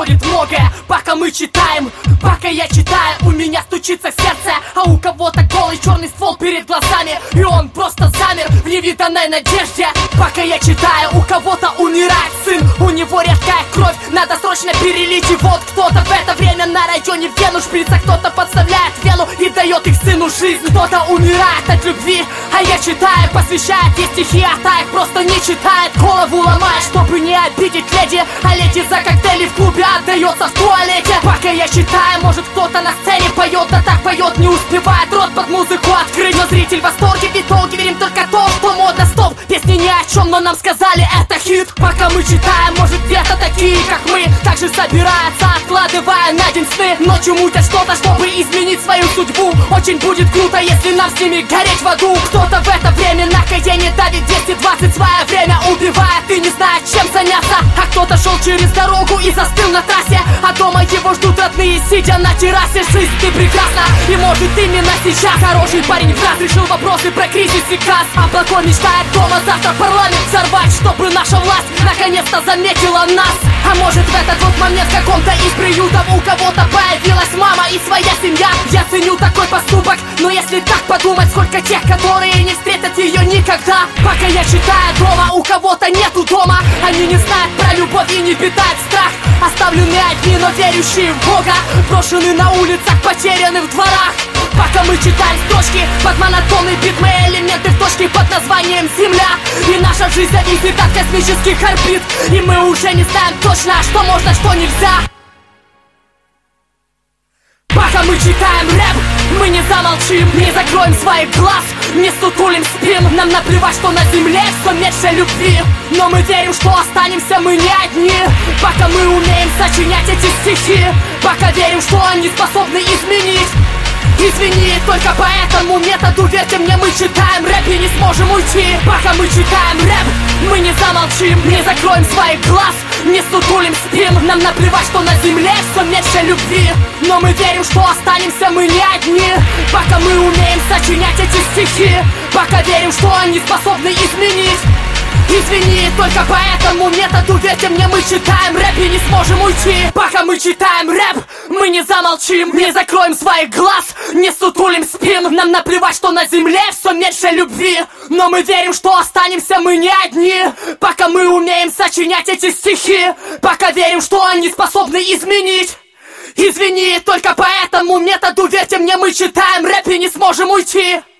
происходит многое, пока мы читаем. Пока я читаю, у меня стучится сердце, а у кого-то голый черный ствол перед глазами, и он просто замер в невиданной надежде. Пока я читаю, у кого-то умирает сын, у него редкая кровь, надо срочно перелить. И вот кто-то в это время на районе вену шприца, кто-то подставляет вену и дает их сыну жизнь. Кто-то умирает от любви, а я читаю, посвящает ей стихи, а та их просто не читает. Голову ломает, чтобы не обидеть леди, а леди за коктейли в клубе отдается в туалете. Пока я читаю, может кто-то на сцене поет, да так поет, не успевает рот под музыку открыть. Но зритель в восторге, в итоге верим только то, что модно. Стоп, песни ни о чем, но нам сказали это хит. Пока мы читаем, может где-то такие, как мы, также собираются, откладывая на день сны. Ночью мутят что-то, чтобы изменить свою судьбу. Очень будет круто, если нам с ними гореть в аду. Кто-то в это время на кайене давит 220, свое время убивает и не знает, чем заняться. А кто-то шел через дорогу и застыл на трассе, а дома его ждут родные, сидя на террасе. Жизнь ты прекрасна, и может именно сейчас хороший парень в раз решил вопросы про кризис и газ. А плохой мечтает дома завтра парламент взорвать, чтобы наша власть наконец-то заметила нас. А может в этот вот момент в каком-то из приютов у кого-то появилась мама и своя семья. Я ценю такой поступок, но если так подумать, сколько тех, которые не встретят ее никогда. Пока я читаю дома, у кого-то нету дома, они не знают про любовь и не питают страх. Оставлены одни, но верящие в Бога, брошены на улицах, потеряны в дворах. Пока мы читаем строчки под монотонный бит, мы элементы в точке под названием Земля. И наша жизнь зависит от космических орбит, и мы уже не знаем точно, что можно, что нельзя. Пока мы читаем рэп, мы не замолчим, не закроем своих глаз, не сутулим спин. Нам наплевать, что на земле все меньше любви, но мы верим, что останемся мы не одни. Пока мы умеем сочинять эти стихи, пока верим, что они способны изменить. Извини, только по этому методу, верьте мне, мы читаем рэп и не сможем уйти. Пока мы читаем рэп, мы не замолчим, не закроем своих глаз, не сутулим спин. Нам наплевать, что на земле все меньше любви, но мы верим, что останемся мы не одни. Пока мы умеем сочинять эти стихи, пока верим, что они способны изменить. Извини, только по этому методу, верьте мне, мы читаем рэп и не сможем уйти. Пока мы читаем рэп, мы не замолчим, не закроем своих глаз, не сутулим спин. Нам наплевать, что на земле все меньше любви, но мы верим, что останемся мы не одни. Пока мы умеем сочинять эти стихи, пока верим, что они способны изменить. Извини, только по этому методу, верьте мне, мы читаем рэп и не сможем уйти.